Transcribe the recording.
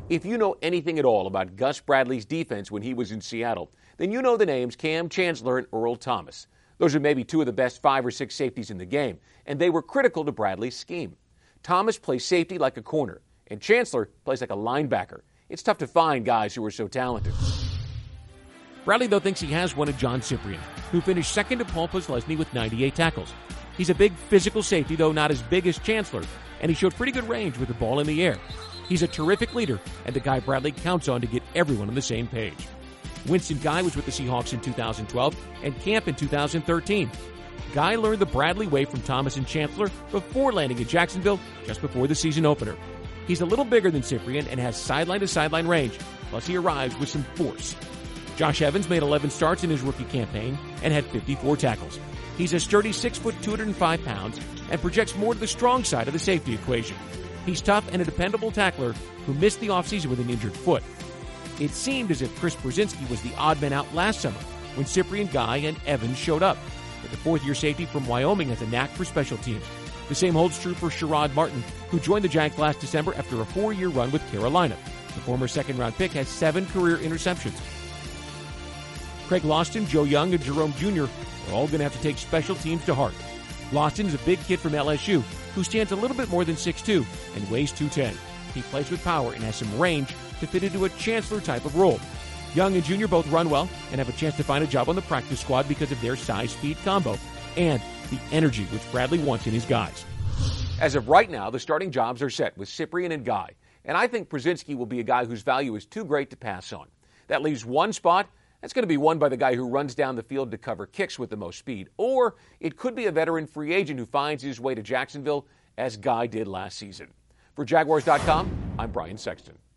If you know anything at all about Gus Bradley's defense when he was in Seattle, then you know the names Cam Chancellor and Earl Thomas. Those are maybe two of the best 5 or 6 safeties in the game, and they were critical to Bradley's scheme. Thomas plays safety like a corner, and Chancellor plays like a linebacker. It's tough to find guys who are so talented. Bradley, though, thinks he has one of John Cyprien, who finished second to Paul Posluszny with 98 tackles. He's a big physical safety, though not as big as Chancellor, and he showed pretty good range with the ball in the air. He's a terrific leader and the guy Bradley counts on to get everyone on the same page. Winston Guy was with the Seahawks in 2012 and Camp in 2013. Guy learned the Bradley way from Thomas and Chancellor before landing in Jacksonville just before the season opener. He's a little bigger than Cyprien and has sideline-to-sideline range, plus he arrives with some force. Josh Evans made 11 starts in his rookie campaign and had 54 tackles. He's a sturdy 6 foot, 205 pounds, and projects more to the strong side of the safety equation. He's tough and a dependable tackler who missed the offseason with an injured foot. It seemed as if Chris Brzezinski was the odd man out last summer when Cyprien, Guy, and Evans showed up. But the fourth-year safety from Wyoming has a knack for special teams. The same holds true for Sherrod Martin, who joined the Jags last December after a 4-year run with Carolina. The former second-round pick has 7 career interceptions. Craig Loston, Joe Young, and Jerome Jr. are all going to have to take special teams to heart. Loston is a big kid from LSU who stands a little bit more than 6'2" and weighs 210. He plays with power and has some range to fit into a Chancellor type of role. Young and Jr. both run well and have a chance to find a job on the practice squad because of their size-speed combo and the energy which Bradley wants in his guys. As of right now, the starting jobs are set with Cyprien and Guy, and I think Brzezinski will be a guy whose value is too great to pass on. That leaves one spot. That's going to be won by the guy who runs down the field to cover kicks with the most speed. Or it could be a veteran free agent who finds his way to Jacksonville, as Guy did last season. For Jaguars.com, I'm Brian Sexton.